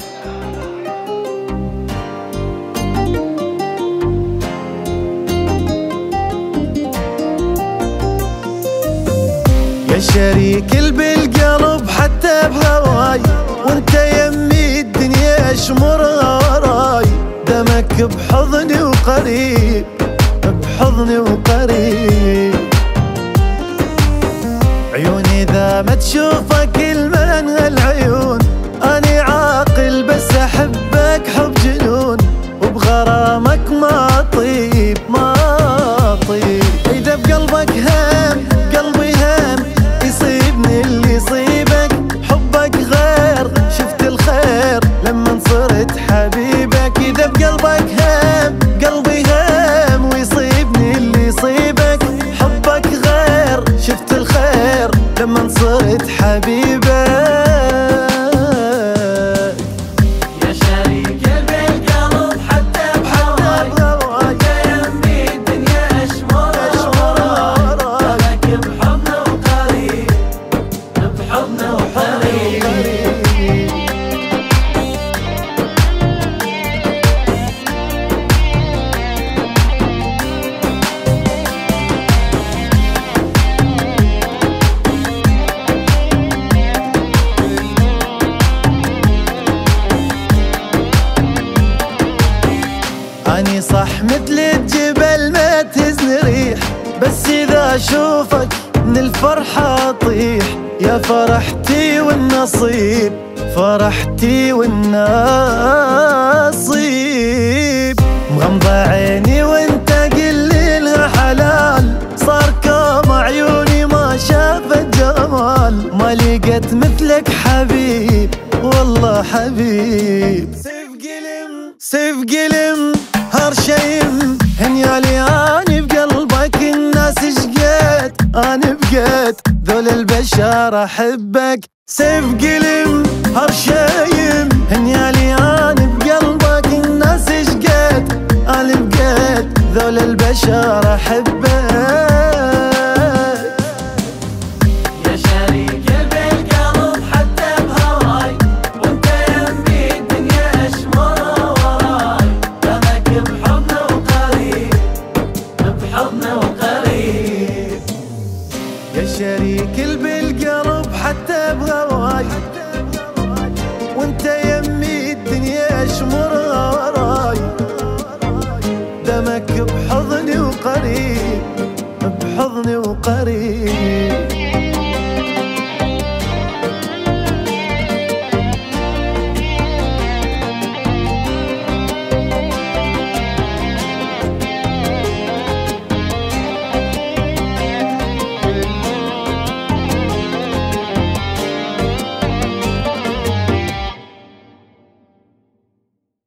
يا شريك بالقلب حتى بهواي، وانت يمي الدنيا اشمرها وراي، دمك بحضني وقريب، بحضني وقريب. عيوني إذا ما تشوفك المن هالعيون، أني عاقل بس أحبك حب جنون، وبغرامك ما أطيب ما أطيب. إذا بقلبك هام قلبي هام، يصيبني اللي يصيبك، حبك غير شفت الخير لما صرت حبيبك. إذا بقلبك هام قلبي هام، ويصيبني اللي يصيبك، حبك غير شفت الخير لما صرت حبيبك. يا شريك بالقلب حتى بهواي، وانت يمي الدنيا اشمرها وراي، دمك بحضن وقريب، بحضن وقريب. أني صح مثل الجبل ما تهزني ريح، بس إذا أشوفك من الفرحة أطيح. يا فرحتي والنصيب، فرحتي والنصيب. مغمضة عيني وانت قلي لها حلال، صار كوم عيوني ما شافت جمال، ما لقيت مثلك حبيب والله حبيب. سيف قلم هرشيم هنيالي، اني بقلبك الناس شقيت، اني بقيت ذول البشر احبك. سيف قلم هرشيم هنيالي، اني بقلبك الناس شقيت، اني بقيت ذول البشر احبك. يا شريك بالقلب حتى بهواي، وانت يمي الدنيا اشمرها وراي، دمك بحضن وقريب، بحضن وقريب. يا شريك بالقلب حتى بهواي، وانت يمي الدنيا اشمرها وراي، دمك بحضني وقريب، بحضني وقريب.